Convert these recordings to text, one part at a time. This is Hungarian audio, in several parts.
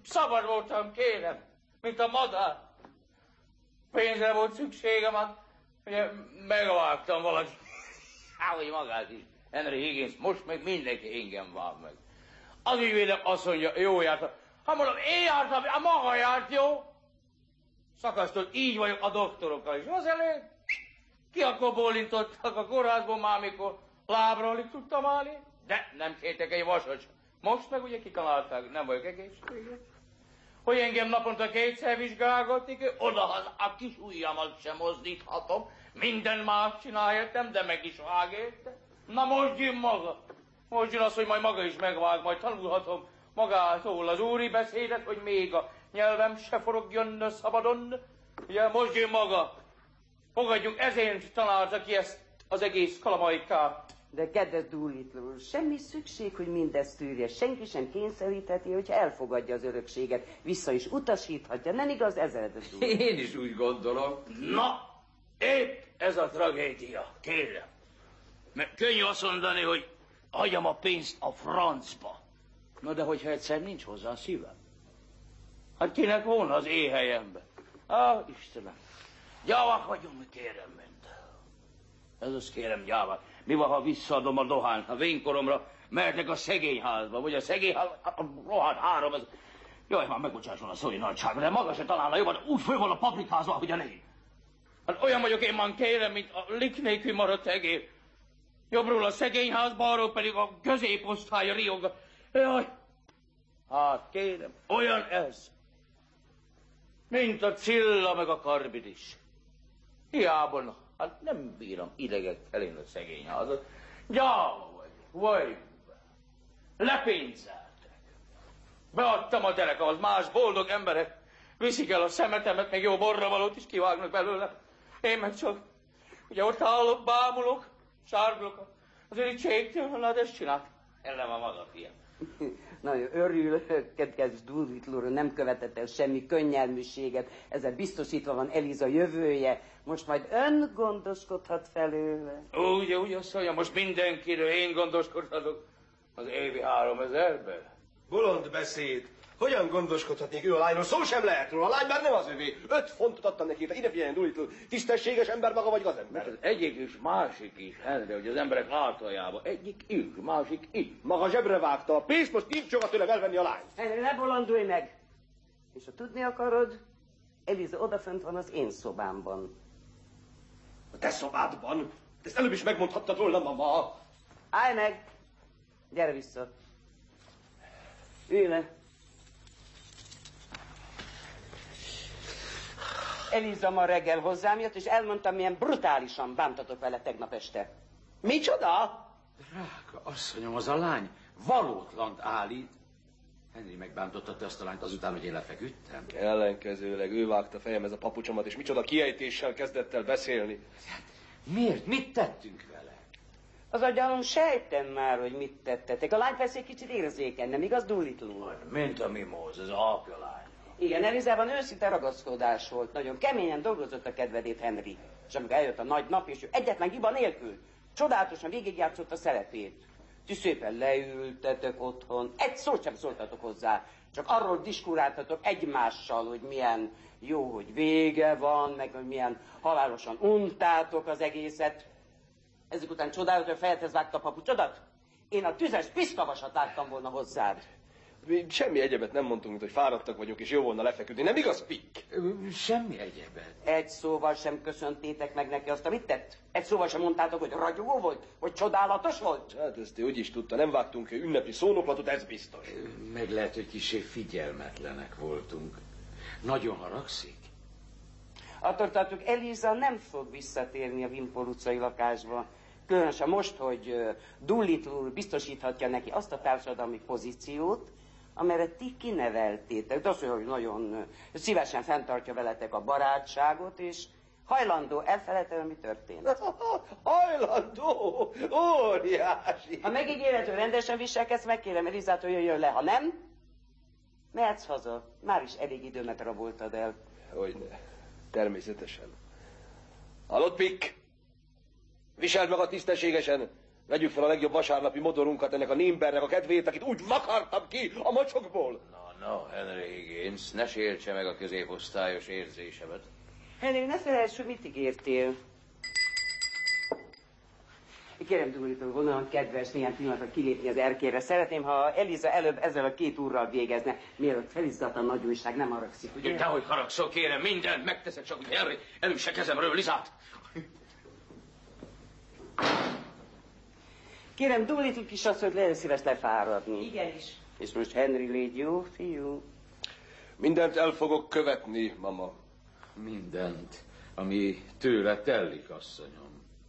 Szabad voltam, kérem, mint a madár. Pénzre volt szükségem, hát ugye megvágtam valaki. Hogy magát is. Henry Higgins, most meg mindenki engem vág meg. Az ügyvédem azt mondja, jó jártam. Ha mondom, én jártam, a maga járt, jó? Szakasztott, így vagyok a doktorokkal is. Az elég. Ki akkor bólintottak a kórházból már, mikor lábról is tudtam állni? De nem kértek egy vasat. Most meg ugye kitalálták, nem vagyok egészséges. Hogy engem naponta kétszer vizsgálgatni kell, odahaza a kis ujjamat sem mozdíthatom. Minden más csináltam, de meg is vág érte. Na most jön maga. Most jön az, hogy majd maga is megvág, majd tanulhatom magától az úri beszédet, hogy még a nyelvem se forogjon szabadon. Ugye most jön maga. Fogadjuk, ezért találta ki ezt az egész kalamajkát. De kedves Doolittle úr, semmi szükség, hogy mindezt tűrje. Senki sem kényszerítheti, hogyha elfogadja az örökséget. Vissza is utasíthatja. Nem igaz, ezredes úr? Én is úgy gondolom. Na, épp ez a tragédia, kérem. Mert könnyű azt mondani, hogy hagyjam a pénzt a francba. Na de hogyha egyszer nincs hozzá szívem. Hát kinek volna az éhelyembe? Istenem. Gyávák vagyunk, kérem, mint. Ez az kérem, gyávák. Mi van, ha visszaadom a dohányt a vénykoromra, mehetek a szegényházba, vagy a szegényházba, a rohadt három, ez... Jaj, már megbocsásson a szói nagyságra, de maga se találna jobban, úgy föl van a paprikázva, ahogyan én. Hát olyan vagyok én, man kérem, mint a lik nélkül maradt egér. Jobbról a szegényház, balról pedig a középosztály riog. Jaj, hát kérem, olyan ez. Mint a Cilla meg a Karbidis. Hiába, hát nem bírom idegekkel én a szegényházat. Gyáva vagy, lepénzeltek. Beadtam a derekahoz, más boldog emberek viszik el a szemetemet, meg jó borravalót is kivágnak belőle. Én meg csak, ugye ott állok, bámulok, sárgulok az irítségtől, hát ezt csinált. Ellen van maga, fiam. Nagyon örül, kedves Doolittle úr, nem követett el semmi könnyelműséget, ezzel biztosítva van Eliza jövője, most majd ön gondoskodhat felőle. Úgy azt mondja, most mindenkiről én gondoskodhatok az évi 3000-ben. Bolond beszéd. Hogyan gondoskodhatnék ő a lányról? Szó sem lehet róla, a lány már nem az övé. 5 fontot adtam neki, ide figyeljen, Doolittle. Tisztességes ember maga vagy gazember? Hát az egyik is, másik is, Henry, hogy az emberek általában. Egyik is, másik is. Maga zsebre vágta a pénzt, most nincs joga tőle elvenni a lányt. Henry, ne bolondulj meg! És ha tudni akarod, Eliza odafönt van az én szobámban. A te szobádban? Ezt előbb is megmondhattad volna, mama. Állj meg! Gyere vissza. Ülj le. Eliza ma reggel hozzám jött, és elmondtam, milyen brutálisan bántatok vele tegnap este. Micsoda? Drága asszonyom, az a lány valótlant állít. Henry megbántotta azt a lányt azután, hogy én lefeküdtem? Ellenkezőleg ő vágta fejemhez a papucsomat, és micsoda kiejtéssel kezdett el beszélni. Hát, miért? Mit tettünk vele? Az agyalom sejtem már, hogy mit tettetek. A lány persze egy kicsit érzékeny, nem igaz, Doolittle úr? Mint a mimóz, ez a apja lány. Igen, Elizában őszinte ragaszkodás volt. Nagyon keményen dolgozott a kedvedét Henry. És amikor eljött a nagy nap, és ő egyetlen hiba nélkül csodálatosan végigjátszott a szerepét. Ti szépen leültetek otthon, egy szót sem szóltatok hozzá. Csak arról diskuráltatok egymással, hogy milyen jó, hogy vége van, meg hogy milyen halálosan untátok az egészet. Ezek után csodálod, hogy a fejedhez vágta a papucsodat? Én a tüzes piszkavasat láttam volna hozzád. Mi semmi egyebet nem mondtunk, mint hogy fáradtak vagyunk, és jó volna lefeküdni. Nem igaz, Pick? Semmi egyebet. Egy szóval sem köszöntétek meg neki azt, amit tett? Egy szóval sem mondtátok, hogy ragyogó volt? Hogy csodálatos volt? Hát ezt ő úgy is tudta, nem vágtunk ünnepi szónoklatot, ez biztos. Meg lehet, hogy kissé figyelmetlenek voltunk. Nagyon haragszik? Attól tartok, Eliza nem fog visszatérni a Wimpole utcai lakásba. Különösen most, hogy Doolittle úr biztosíthatja neki azt a társadalmi pozíciót, amelyre ti kineveltétek. De azt mondja, hogy nagyon szívesen fenntartja veletek a barátságot, és hajlandó elfelejteni, mi történt. Hajlandó? Óriási! Ha megígéred, hogy rendesen viselkedsz, megkérem Elizától, jöjjön le. Ha nem, mehetsz haza. Már is elég időmet raboltad el. Hogyne. Természetesen. Hallod, Pick? Viseld magad tisztességesen. Vegyük fel a legjobb vasárnapi motorunkat ennek a Nimbernek a kedvéért, akit úgy vakartam ki a mocsokból. No, Henry Higgins, ne sértse meg a középosztályos érzésemet. Henry, ne felejtsd, hogy mit ígértél. Kérem, Doolittle, vonalon kedves néhány pillanatra kilépni az erkére. Szeretném, ha Eliza előbb ezzel a két úrral végezne, mielőtt felizzat a nagy újság, nem haragszik, ugye? Dehogy haragszol, kérem, mindent megteszek, csak hogy Henry elüsse kezemről Lizát. Kérem, Doolittle kisasszonyt, legyen szíves lefáradni. Igenis. És most Henry, légy jó, fiú. Mindent el fogok követni, mama. Mindent, ami tőle tellik, asszonyom.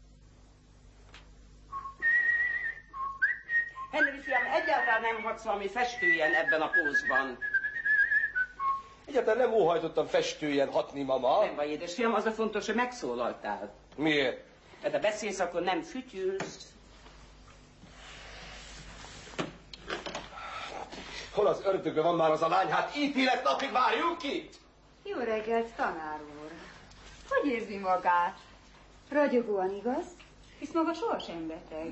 Henry, fiam, egyáltalán nem hadsz valami festőjen ebben a pózban. Egyáltalán nem óhajtottam festőjen hatni, mama. Nem baj, édesfiam, az a fontos, hogy megszólaltál. Miért? Hát ha beszélsz, akkor nem fütyülsz. Hol az ördögön van már az a lány? Hát ítélet napig várjuk ki! Jó reggelt, tanár úr. Hogy érzi magát? Ragyogóan, igaz? Hisz maga sohasem beteg.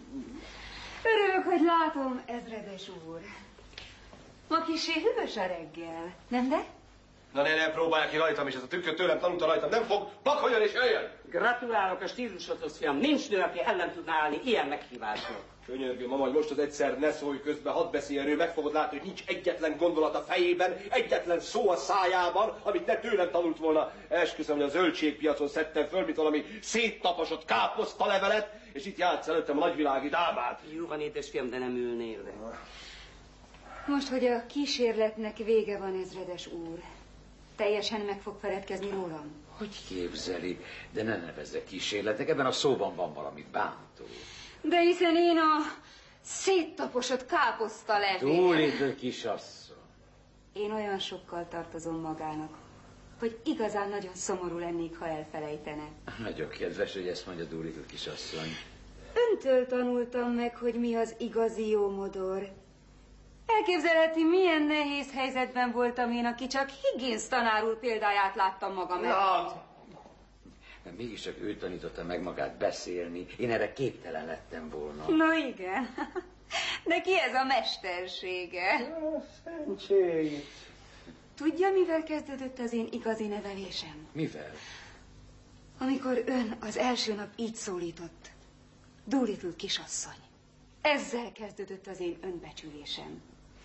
Örülök, hogy látom, ezredes úr. Ma kissé hűvös a reggel, nem de? Na ne próbálja ki rajtam, és ez a tükröt tőlem tanulta rajtam. Nem fog, pakoljon és jöjjön! Gratulálok a stílusodhoz, fiam. Nincs nő, aki ellen tudná állni ilyen meghívásnak. Könyörgöm, mama, hogy most az egyszer ne szólj közbe, hadd beszéljen ő, meg fogod látni, hogy nincs egyetlen gondolat a fejében, egyetlen szó a szájában, amit ne tőlem tanult volna. Esküszöm, hogy a zöldségpiacon szedtem föl, mint valami széttaposott káposztalevelet, és itt játsz előttem a nagyvilági dámát. Jó van, édesfiam, de nem ülnél le. Most, hogy a kísérletnek vége van, ezredes úr, teljesen meg fog feledkezni rólam. Hogy képzeli? De ne nevezze kísérletek, ebben a szóban van valami bántó. De hiszen én a széttaposott káposzta levél. Doolittle kisasszony. Én olyan sokkal tartozom magának, hogy igazán nagyon szomorú lennék, ha elfelejtene. Nagyon kedves, hogy ezt mondja Doolittle kisasszony. Öntől tanultam meg, hogy mi az igazi jó modor. Elképzelheti, milyen nehéz helyzetben voltam én, aki csak Higgins tanár úr példáját láttam magam előtt. De mégiscsak ő tanította meg magát beszélni. Én erre képtelen lettem volna. No igen, neki ez a mestersége. Szerencsét. Tudja, mivel kezdődött az én igazi nevelésem? Mivel? Amikor ön az első nap így szólított. Doolittle kisasszony. Ezzel kezdődött az én önbecsülésem.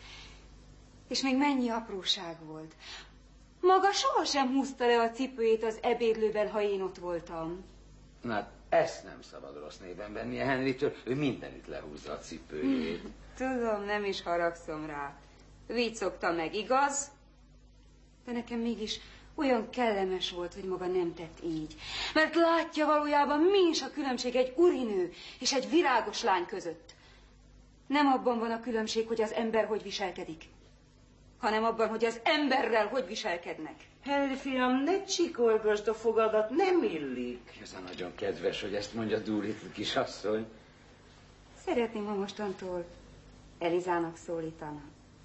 És még mennyi apróság volt. Maga sohasem húzta le a cipőjét az ebédlőben, ha én ott voltam. Na, hát ezt nem szabad rossz néven vennie Henrytől. Ő mindenütt lehúzza a cipőjét. Tudom, nem is haragszom rá. Vicogta meg, igaz? De nekem mégis olyan kellemes volt, hogy maga nem tett így. Mert látja valójában, mi is a különbség egy urinő és egy virágos lány között. Nem abban van a különbség, hogy az ember hogy viselkedik, hanem abban, hogy az emberrel hogy viselkednek. Henry, fiam, ne csikolgasd a fogadat, nem illik. Ez nagyon kedves, hogy ezt mondja Doolittle kisasszony. Szeretném, ha mostantól Elizának szólítana.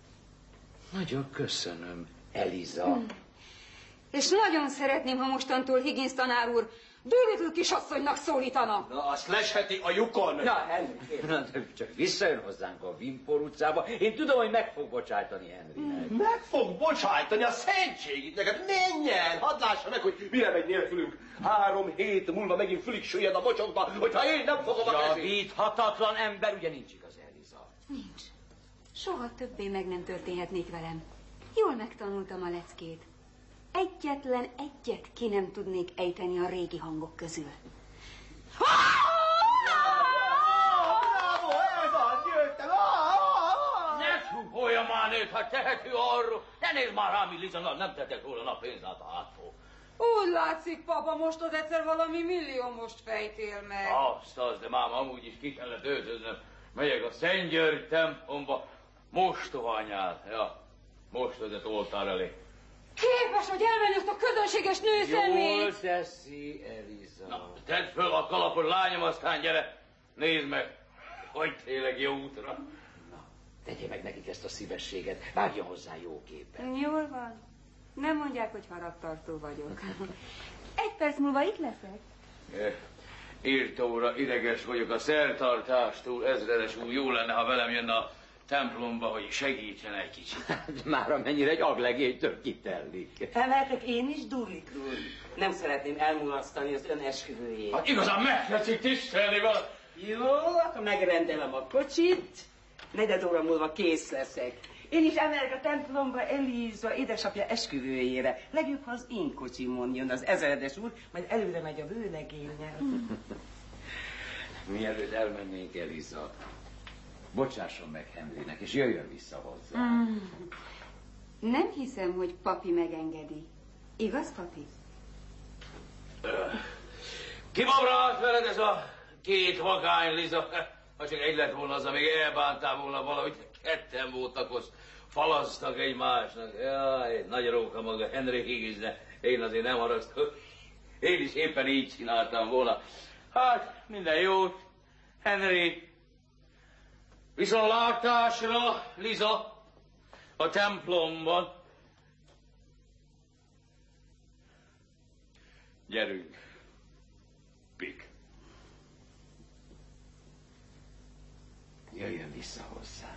Nagyon köszönöm, Eliza. És nagyon szeretném, ha mostantól Higgins tanár úr Doolittle kisasszonynak szólítana. Na, azt lesheti a lyukon. Na, Henry, Na, de csak visszajön hozzánk a Wimpole utcába. Én tudom, hogy meg fog bocsájtani Henrynek. Meg fog bocsájtani a szentségit neked. Menjen! Hadd lássa meg, hogy mire megy nélkülünk. 3 hét múlva megint fülig süllyed a mocsokba, hogyha én nem fogom a kezét. Javíthatatlan ember, ugye nincs igaz, Eliza? Nincs. Soha többé meg nem történhetnék velem. Jól megtanultam a leckét. Egyetlen egyet ki nem tudnék ejteni a régi hangok közül. Bravo, ez az, jöttem! Ne csúfolja már nőt, ha tehető arról. Ne nézd már rám, Liza, nem tettek róla a pénzt át a hátról. Úgy látszik, papa, most az egyszer valami milliómost fejtél meg. Azt, de máma amúgy is ki kellett öltöznöm. Megyek a Szent György templomba, mostohanyál. Ja, most vezet oltár elé. Képes, hogy elmenjük a közönséges nő szemét! Jól teszi, Eliza. Na, tedd föl a kalapot, lányom, aztán gyere. Nézd meg, hogy tényleg jó útra. Na, tegye meg nekik ezt a szívességet. Vágjon hozzá jóképpen. Jól van. Nem mondják, hogy haragtartó vagyok. 1 perc múlva itt leszek. Írtóra ideges vagyok a szertartástól, ezredes úr, jó lenne, ha velem jönne a templomba, hogy segítsen egy kicsit. Már amennyire egy aglegénytől kitellik. Emeltek én is, Durlik úr. Nem szeretném elmulasztani az ön esküvőjét. Hát igazán megtetszik tisztelni vala. Jó, akkor megrendelem a kocsit. 4 óra múlva kész leszek. Én is emelek a templomba Eliza édesapja esküvőjére. Legjobb, ha az én kocsimon jön az ezredes úr, majd előre megy a vőlegénnyel. Mielőtt elmennénk, Eliza, bocsásson meg Henrynek, és jöjjön vissza hozzá. Nem hiszem, hogy papi megengedi. Igaz, papi? Kibabrált veled ez a 2 vagány, Liza. Ha csak egy lett volna, az, amíg elbántál volna valahogy, ketten voltak, azt falasztak egymásnak. Jaj, nagy róka maga Henry Higgins, de én azért nem haragszom. Én is éppen így csináltam volna. Hát, minden jót, Henry. Viszontlátásra, Liza, a templomban. Gyerünk, Pik. Jöjjön vissza hozzánk.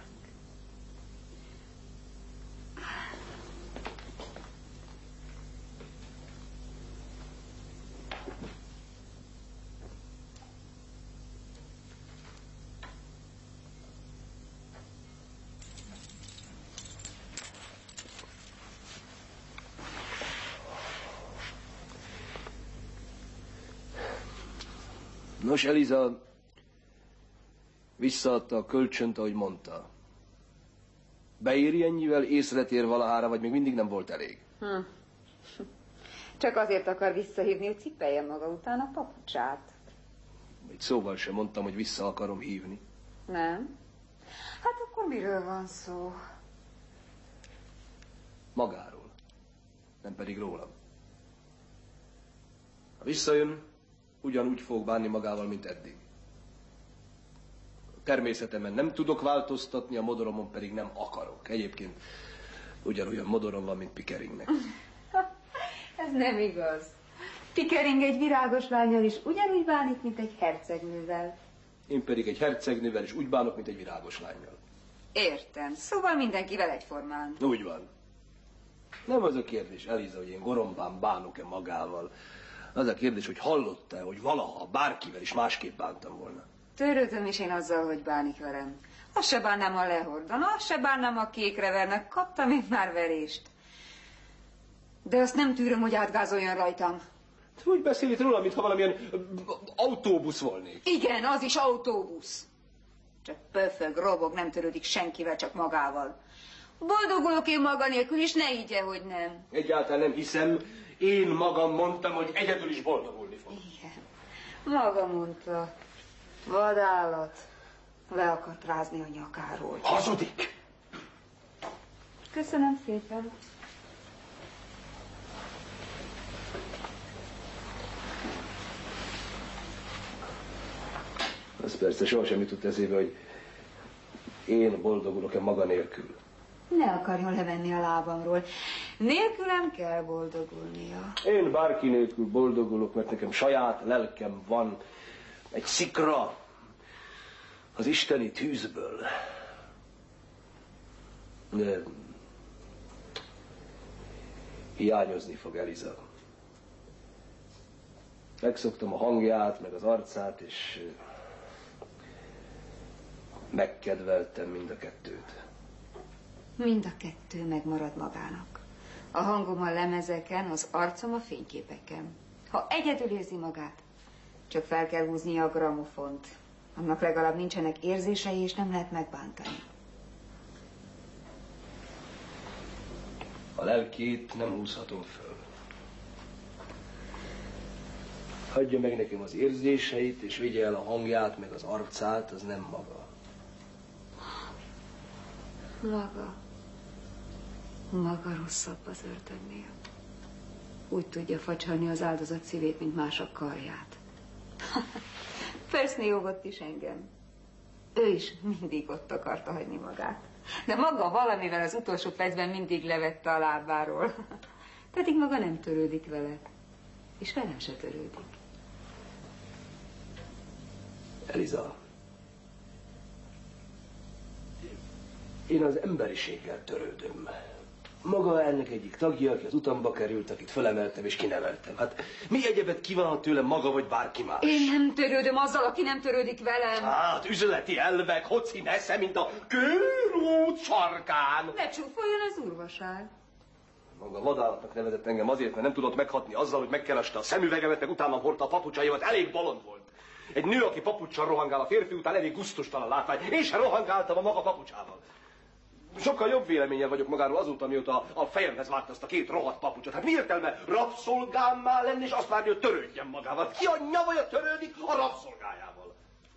Nos, Eliza visszaadta a kölcsönt, ahogy mondta. Beéri ennyivel, észre tér valahára, vagy még mindig nem volt elég? Csak azért akar visszahívni, hogy cipelje maga után a papucsát. Egy szóval sem mondtam, hogy vissza akarom hívni. Nem? Hát akkor miről van szó? Magáról, nem pedig rólam. Ha visszajön, ugyanúgy fog bánni magával, mint eddig. A természetemen nem tudok változtatni, a modoromon pedig nem akarok. Egyébként ugyanolyan modorom van, mint Pikeringnek. Ez nem igaz. Pikering egy virágos lánnyal is ugyanúgy bánik, mint egy hercegnővel. Én pedig egy hercegnővel is úgy bánok, mint egy virágos lánnyal. Értem. Szóval mindenkivel egyformán. Úgy van. Nem az a kérdés, Eliza, hogy én gorombán bánok-e magával. Az a kérdés, hogy hallotta-e, hogy valaha bárkivel is másképp bántam volna. Törődöm is én azzal, hogy bánik velem. Azt se bánnám, ha lehordan, azt se bánnám, ha kékre vernek. Kaptam én már verést. De azt nem tűröm, hogy átgázoljon rajtam. Úgy beszél itt róla, mintha valamilyen autóbusz volnék. Igen, az is autóbusz. Csak pöfög, robog, nem törődik senkivel, csak magával. Boldogulok én maga nélkül, és ne higgye, hogy nem. Egyáltalán nem hiszem. Én magam mondtam, hogy egyedül is boldogulni fog. Igen, maga mondta. Vadállat. Le akart rázni a nyakáról. Hazudik! Köszönöm szépen. Az persze sohasem jutott eszébe, hogy én boldogulok-e maga nélkül. Ne akarjon levenni a lábamról. Nélkülem kell boldogulnia. Én bárki nélkül boldogulok, mert nekem saját lelkem van. Egy szikra az isteni tűzből. De hiányozni fog Eliza. Megszoktam a hangját, meg az arcát, és megkedveltem mind a kettőt. Mind a kettő megmarad magának. A hangom a lemezeken, az arcom a fényképeken. Ha egyedül érzi magát, csak fel kell húzni a gramofont. Annak legalább nincsenek érzései, és nem lehet megbántani. A lelkét nem húzhatom föl. Hagyja meg nekem az érzéseit, és vigye el a hangját, meg az arcát, az nem maga. Maga. Maga rosszabb az ördögnél. Úgy tudja facsalni az áldozat szívét, mint mások karját. Persze jógott is engem. Ő is mindig ott akarta hagyni magát. De maga valamivel az utolsó percben mindig levette a lábáról. Pedig maga nem törődik vele. És velem se törődik. Eliza. Én az emberiséggel törődöm. Maga ennek egyik tagja, aki az utamba került, akit fölemeltem és kineveltem. Hát mi egyebet kívánhat tőlem maga vagy bárki más? Én nem törődöm azzal, aki nem törődik velem. Hát üzleti elvek, hoci nesze, mint a körút sarkán. Lecsúfoljon az urvaság. Maga vadállatnak nevezett engem azért, mert nem tudott meghatni azzal, hogy megkereste a szemüvegemet, meg utána hordta a papucsaimat, elég bolond volt. Egy nő, aki papuccsal rohangál a férfi után, elég gusztustalan látvány. Én sem rohangáltam a maga papucsával. Sokkal jobb véleménnyel vagyok magáról azóta, mióta a fejemhez vágta azt a két rohadt papucsot. Hát mi értelme rabszolgámmá lenni, és azt várni, hogy törődjen magával? Ki anyja vagy, törődik a rabszolgájával?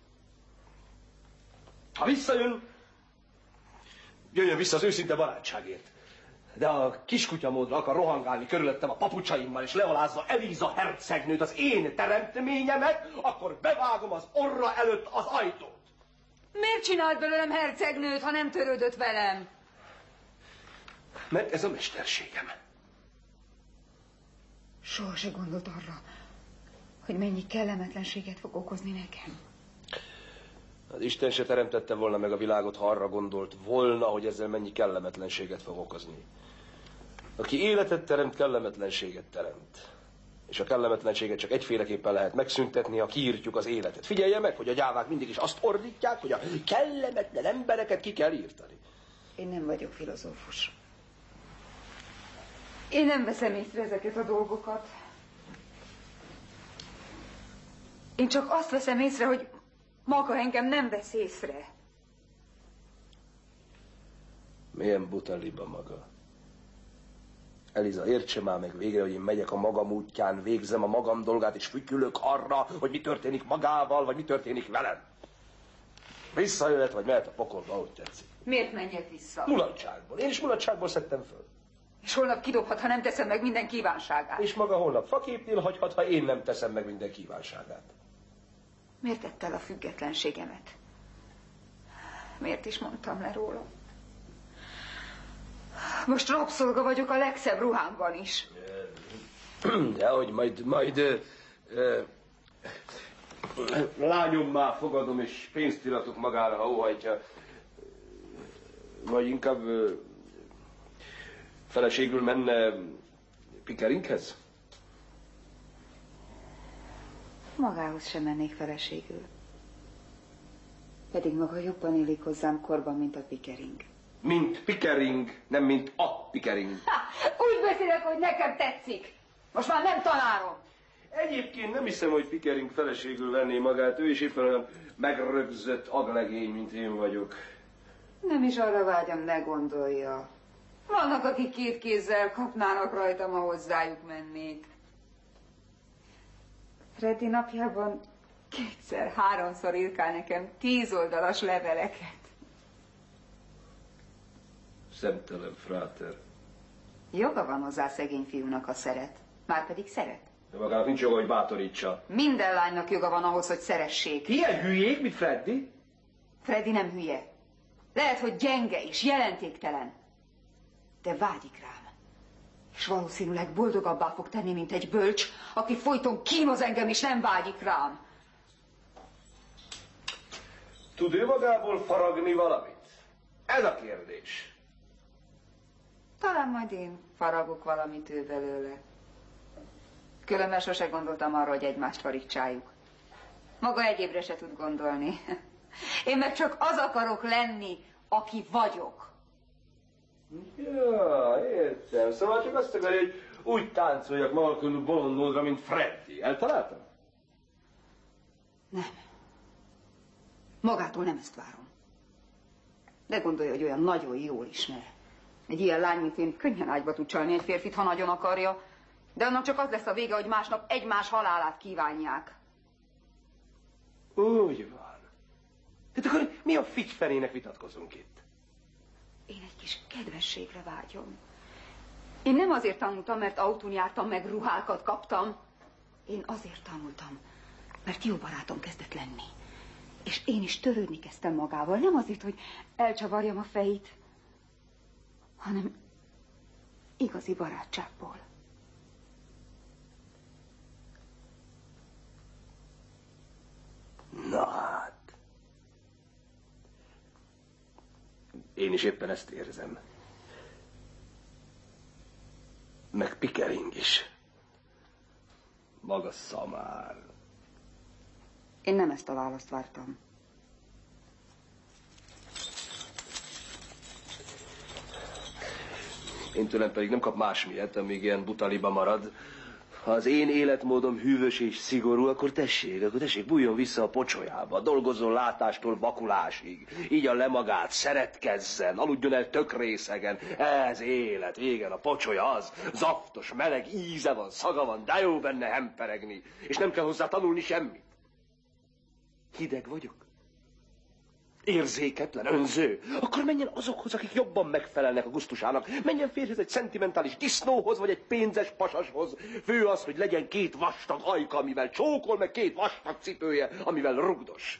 Ha visszajön, jöjjön vissza az őszinte barátságért. De a kiskutyamódra akar rohangálni körülöttem a papucsaimmal, és lealázza Eliza hercegnőt, az én teremtményemet, akkor bevágom az orra előtt az ajtót. Miért csinált belőlem hercegnőt, ha nem törődött velem? Mert ez a mesterségem. Soha se gondolt arra, hogy mennyi kellemetlenséget fog okozni nekem. Az Isten se teremtette volna meg a világot, ha arra gondolt volna, hogy ezzel mennyi kellemetlenséget fog okozni. Aki életet teremt, kellemetlenséget teremt. És a kellemetlenséget csak egyféleképpen lehet megszüntetni, ha kiírtjuk az életet. Figyelje meg, hogy a gyávák mindig is azt ordítják, hogy a kellemetlen embereket ki kell írtani. Én nem vagyok filozófus. Én nem veszem észre ezeket a dolgokat. Én csak azt veszem észre, hogy maga engem nem vesz észre. Milyen buta liba maga. Eliza, értse már meg végre, hogy én megyek a magam útján, végzem a magam dolgát, és fütyülök arra, hogy mi történik magával, vagy mi történik velem. Visszajöhet, vagy mehet a pokolba, ahogy tetszik. Miért menjek vissza? Mulatságból. Én is mulatságból szedtem föl. És holnap kidobhat, ha nem teszem meg minden kívánságát. És maga holnap faképnél hagyhat, ha én nem teszem meg minden kívánságát. Miért tett el a függetlenségemet? Miért is mondtam le róla? Most rabszolga vagyok a legszebb ruhámban is. Dehogy majd lányommá fogadom, és pénzt iratok magára, ha óhajtja. Vagy inkább feleségül menne Pikeringhez? Magához sem mennék feleségül. Pedig maga jobban illik hozzám korban, mint a Pikering. Mint Pikering, nem mint a Pikering. Úgy beszélek, hogy nekem tetszik. Most már nem tanárom. Egyébként nem hiszem, hogy Pikering feleségül venné magát. Ő is éppen olyan megrögzött aglegény, mint én vagyok. Nem is arra vágyam, ne gondolja. Vannak, akik két kézzel kapnának rajtam, ha hozzájuk mennék. Freddy napjában 2-3-szor írkál nekem 10 oldalas leveleket. Szemtelen fráter. Joga van hozzá szegény fiúnak, ha szeret. Márpedig szeret. De magának nincs joga, hogy bátorítsa. Minden lánynak joga van ahhoz, hogy szeressék. Ilyen hülyék, mint Freddy? Freddy nem hülye. Lehet, hogy gyenge és jelentéktelen. De vágyik rám. És valószínűleg boldogabbá fog tenni, mint egy bölcs, aki folyton kínoz engem és nem vágyik rám. Tud ő magából faragni valamit? Ez a kérdés. Talán majd én faragok valamit ő belőle. Különben sose gondoltam arra, hogy egymást farigcsáljuk. Maga egyébre se tud gondolni. Én meg csak az akarok lenni, aki vagyok. Ja, értem. Szóval csak azt akarja, hogy úgy táncoljak maga körül bolond módra, mint Freddy. Eltaláltam? Nem. Magától nem ezt várom. De gondolja, hogy olyan nagyon jól ismer. Egy ilyen lány, mint én, könnyen ágyba tud csalni egy férfit, ha nagyon akarja. De annak csak az lesz a vége, hogy másnap egymás halálát kívánják. Úgy van. Hát akkor mi a figyferének vitatkozunk itt? Én egy kis kedvességre vágyom. Én nem azért tanultam, mert autón jártam, meg ruhákat kaptam. Én azért tanultam, mert jó barátom kezdett lenni. És én is törődni kezdtem magával. Nem azért, hogy elcsavarjam a fejét, hanem igazi barátságból. Na hát. Én is éppen ezt érzem. Meg Pickering is. Maga szamár. Én nem ezt a választ vártam. Én tőlem pedig nem kap más miatt, amíg ilyen butaliba marad. Ha az én életmódom hűvös és szigorú, akkor tessék, bújjon vissza a pocsolyába, dolgozzon látástól vakulásig, igyan le magát, szeretkezzen, aludjon el tök részegen. Ez élet, igen, a pocsolya az, zaftos, meleg, íze van, szaga van, de jó benne hemperegni, és nem kell hozzá tanulni semmit. Hideg vagyok? Érzéketlen, önző, akkor menjen azokhoz, akik jobban megfelelnek a gusztusának. Menjen férjhez egy szentimentális disznóhoz, vagy egy pénzes pasashoz. Fő az, hogy legyen 2 vastag ajka, amivel csókol, meg 2 vastag cipője, amivel rugdos.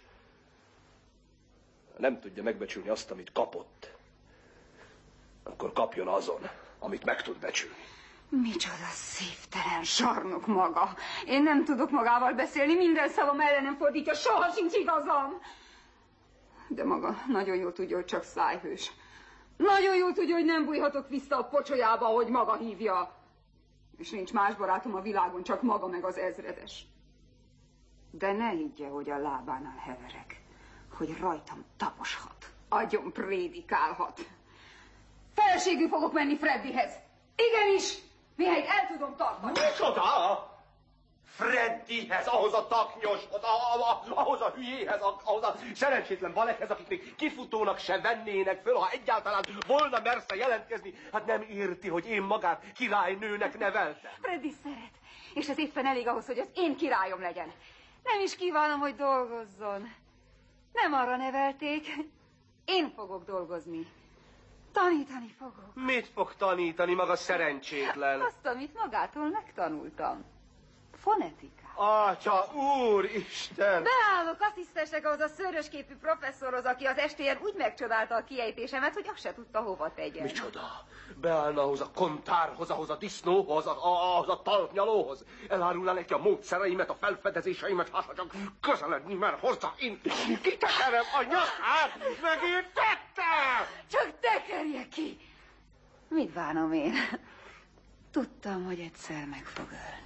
Ha nem tudja megbecsülni azt, amit kapott, akkor kapjon azon, amit meg tud becsülni. Micsoda szívtelen sarnok maga. Én nem tudok magával beszélni, minden szavam ellenem fordítja, soha sincs igazam. De maga nagyon jól tudja, hogy csak szájhős. Nagyon jól tudja, hogy nem bújhatok vissza a pocsolyába, ahogy maga hívja. És nincs más barátom a világon, csak maga meg az ezredes. De ne higgye, hogy a lábánál heverek, hogy rajtam taposhat, agyon prédikálhat. Feleségül fogok menni Freddyhez. Igenis, mihelyt el tudom tartani. Micsoda? Freddyhez, ahhoz a taknyoshoz, ahhoz a hülyéhez, ahhoz a szerencsétlen balekhez, akik még kifutónak se vennének föl, ha egyáltalán volna mersze jelentkezni. Hát nem érti, hogy én magát királynőnek neveltem. Freddy szeret, és ez éppen elég ahhoz, hogy az én királyom legyen. Nem is kívánom, hogy dolgozzon. Nem arra nevelték. Én fogok dolgozni. Tanítani fogok. Mit fog tanítani maga szerencsétlen? Azt, amit magától megtanultam. Fonetikát. Atya, úristen! Beállok asszisztensek ahhoz a szőrösképű professzorhoz, aki az estéjen úgy megcsodálta a kiejtésemet, hogy azt se tudta, hova tegyen. Micsoda? Beállna ahhoz a kontárhoz, ahhoz a disznóhoz, ahhoz a talpnyalóhoz? Elárulná neki a módszereimet, a felfedezéseimet, ha csak közeledni, mert hozzá én kitekerem a nyakát, megértette! Csak tekerje ki! Mit bánom én? Tudtam, hogy egyszer meg fog ölni.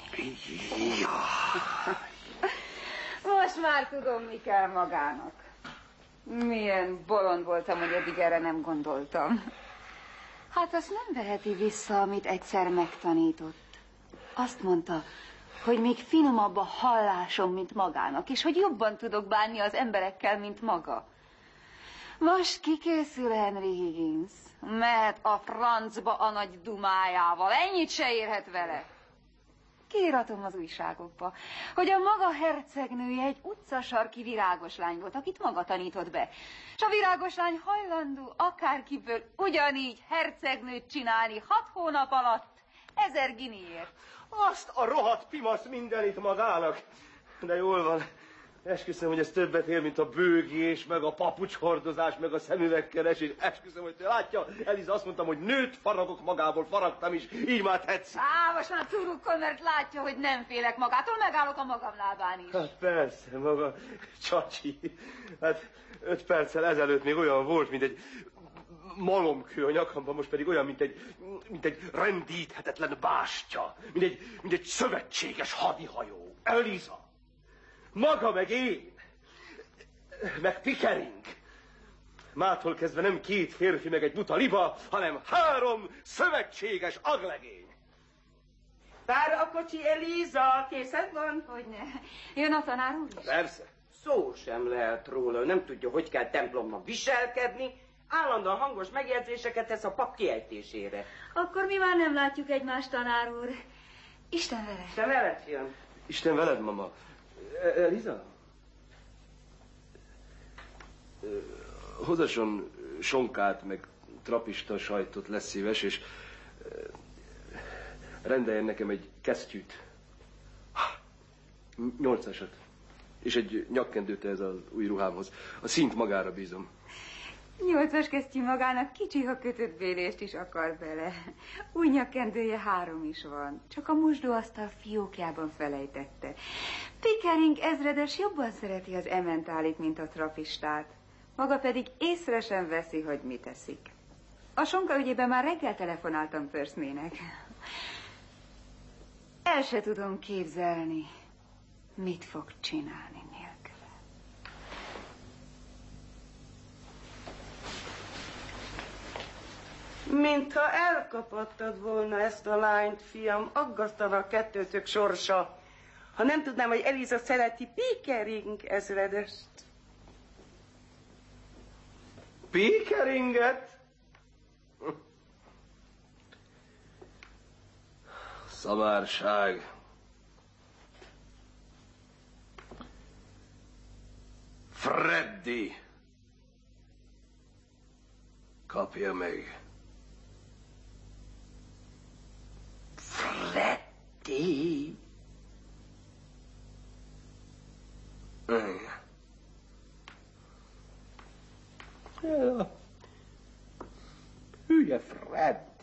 Most már tudom, mi kell magának. Milyen bolond voltam, hogy eddig erre nem gondoltam. Hát azt nem veheti vissza, amit egyszer megtanított. Azt mondta, hogy még finomabb a hallásom, mint magának, és hogy jobban tudok bánni az emberekkel, mint maga. Most kikészül Henry Higgins. Mehet a francba a nagy dumájával. Ennyit se érhet vele. Kiíratom az újságokba, hogy a maga hercegnője egy utcasarki virágos lány volt, akit maga tanított be. És a virágos lány hajlandó akárkiből ugyanígy hercegnőt csinálni 6 hónap alatt 1000 guinéért. Azt a rohadt pimasz mindenit magának. De jól van. Esküszöm, hogy ez többet ér, mint a bőgés, meg a papucshordozás, meg a szemüvegkeresés. Esküszöm, hogy látja, Eliza, azt mondtam, hogy nőt faragok magából, faragtam is, így már tetszik. Most már turukkol, mert látja, hogy nem félek magától, megállok a magam lábán is. Hát persze, maga csacsi. Hát 5 perccel ezelőtt még olyan volt, mint egy malomkő a nyakamban, most pedig olyan, mint egy rendíthetetlen bástya, mint egy szövetséges hadihajó. Eliza! Maga meg én, meg Pickering. Mától kezdve nem 2 férfi meg egy buta liba, hanem 3 szövetséges aglegény. Vár a kocsi, Eliza, készen van? Hogyne. Jön a tanár úr is? Persze. Szó sem lehet róla, nem tudja, hogy kell templomban viselkedni, állandóan hangos megjegyzéseket tesz a pap kiejtésére. Akkor mi már nem látjuk egymást, tanár úr. Isten vele. Isten veled, fiam. Isten veled, mama. Eliza? Hozasson sonkát, meg trapista sajtot, lesz szíves, és rendeljen nekem egy kesztyűt. 8-asat. És egy nyakkendőt ez az új ruhámhoz. A színt magára bízom. 8-as kesztyű magának, kicsi, ha kötött bélést is akar bele. Új nyakkendője 3 is van, csak a mosdóasztal fiókjában felejtette. Pickering ezredes jobban szereti az ementálit, mint a trapistát. Maga pedig észre sem veszi, hogy mit eszik. A sonka ügyében már reggel telefonáltam Percy-nek. El se tudom képzelni, mit fog csinálni nélküle. Mintha elkaphattad volna ezt a lányt, fiam, aggasztana a kettőtök sorsa. Ha nem tudnám, hogy Eliza szereti Pickering ezredest. Pickeringet? Szamárság. Freddy. Kapja meg. Freddy? Igen. Ja. Hülye Fred.